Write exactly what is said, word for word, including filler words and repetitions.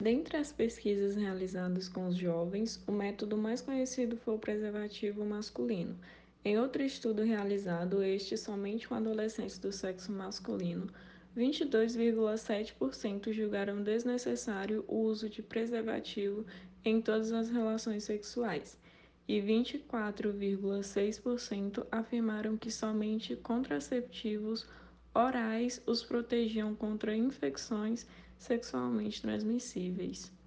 Dentre as pesquisas realizadas com os jovens, o método mais conhecido foi o preservativo masculino. Em outro estudo realizado, este somente com adolescentes do sexo masculino, vinte e dois vírgula sete por cento julgaram desnecessário o uso de preservativo em todas as relações sexuais, e vinte e quatro vírgula seis por cento afirmaram que somente contraceptivos orais os protegiam contra infecções sexualmente transmissíveis.